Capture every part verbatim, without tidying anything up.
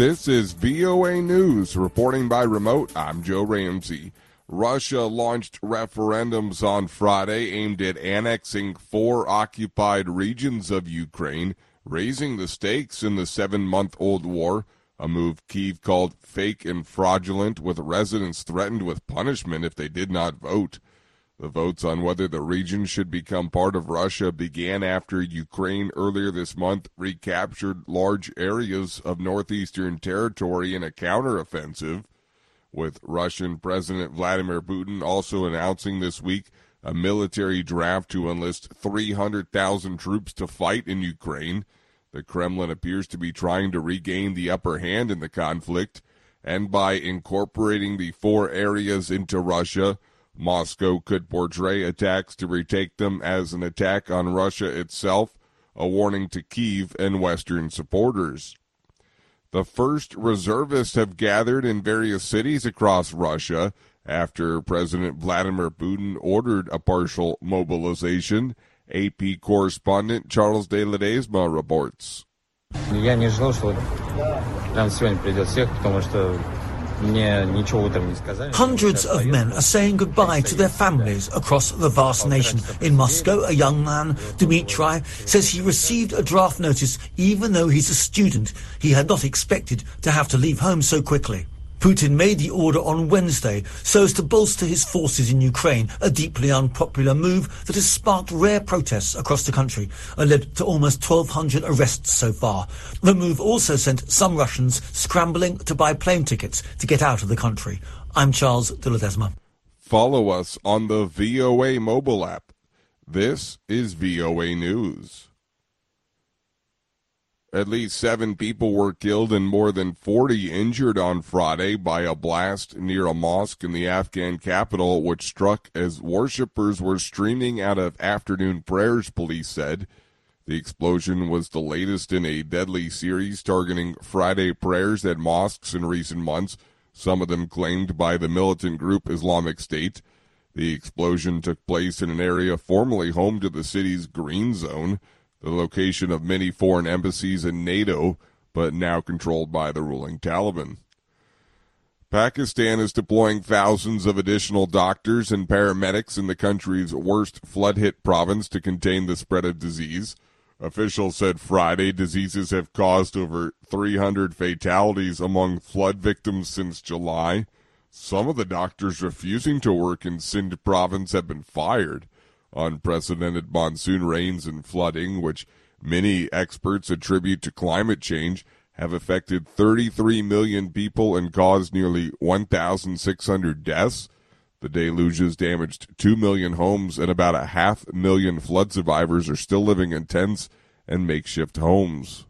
This is V O A News. Reporting by remote, I'm Joe Ramsey. Russia launched referendums on Friday aimed at annexing four occupied regions of Ukraine, raising the stakes in the seven-month-old war, a move Kyiv called fake and fraudulent, with residents threatened with punishment if they did not vote. The votes on whether the region should become part of Russia began after Ukraine earlier this month recaptured large areas of northeastern territory in a counteroffensive, with Russian President Vladimir Putin also announcing this week a military draft to enlist three hundred thousand troops to fight in Ukraine. The Kremlin appears to be trying to regain the upper hand in the conflict, and by incorporating the four areas into Russia, Moscow could portray attacks to retake them as an attack on Russia itself, a warning to Kyiv and Western supporters. The first reservists have gathered in various cities across Russia after President Vladimir Putin ordered a partial mobilization. A P correspondent Charles de Ledesma reports. Я не ждал, что прямо сегодня придет всех, потому что Hundreds of men are saying goodbye to their families across the vast nation. In Moscow, a young man, Dmitry, says he received a draft notice even though he's a student. He had not expected to have to leave home so quickly. Putin made the order on Wednesday so as to bolster his forces in Ukraine, a deeply unpopular move that has sparked rare protests across the country and led to almost twelve hundred arrests so far. The move also sent some Russians scrambling to buy plane tickets to get out of the country. I'm Charles de Ledesma. Follow us on the V O A mobile app. This is V O A News. At least seven people were killed and more than forty injured on Friday by a blast near a mosque in the Afghan capital, which struck as worshippers were streaming out of afternoon prayers, police said. The explosion was the latest in a deadly series targeting Friday prayers at mosques in recent months, some of them claimed by the militant group Islamic State. The explosion took place in an area formerly home to the city's Green Zone, the location of many foreign embassies and NATO, but now controlled by the ruling Taliban. Pakistan is deploying thousands of additional doctors and paramedics in the country's worst flood-hit province to contain the spread of disease. Officials said Friday diseases have caused over three hundred fatalities among flood victims since July. Some of the doctors refusing to work in Sindh province have been fired. Unprecedented monsoon rains and flooding, which many experts attribute to climate change, have affected thirty-three million people and caused nearly one thousand six hundred deaths. The deluges damaged two million homes, and about a half million flood survivors are still living in tents and makeshift homes.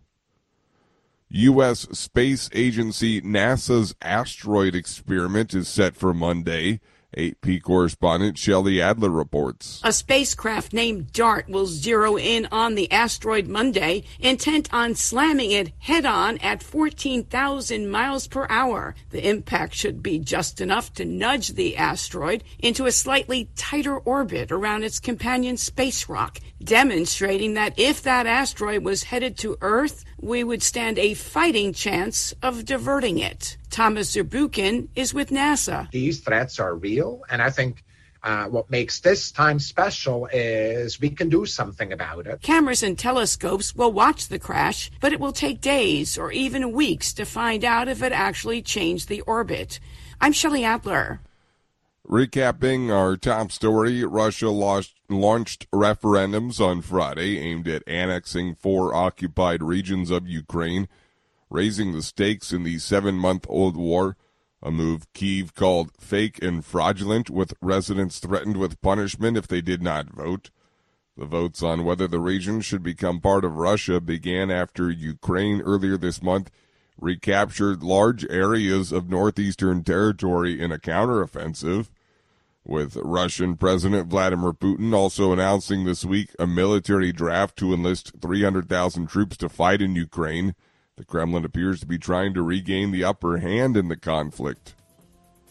U S Space Agency NASA's asteroid experiment is set for Monday. A P correspondent Shelley Adler reports. A spacecraft named DART will zero in on the asteroid Monday, intent on slamming it head-on at fourteen thousand miles per hour. The impact should be just enough to nudge the asteroid into a slightly tighter orbit around its companion space rock, demonstrating that if that asteroid was headed to Earth, we would stand a fighting chance of diverting it. Thomas Zurbuchen is with NASA. These threats are real, and I think uh, what makes this time special is we can do something about it. Cameras and telescopes will watch the crash, but it will take days or even weeks to find out if it actually changed the orbit. I'm Shelley Adler. Recapping our top story, Russia launched, launched referendums on Friday aimed at annexing four occupied regions of Ukraine, raising the stakes in the seven-month-old war, a move Kyiv called fake and fraudulent, with residents threatened with punishment if they did not vote. The votes on whether the region should become part of Russia began after Ukraine earlier this month recaptured large areas of northeastern territory in a counteroffensive, with Russian President Vladimir Putin also announcing this week a military draft to enlist three hundred thousand troops to fight in Ukraine. The Kremlin appears to be trying to regain the upper hand in the conflict.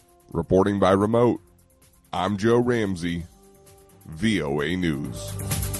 Reporting by remote, I'm Joe Ramsey, V O A News.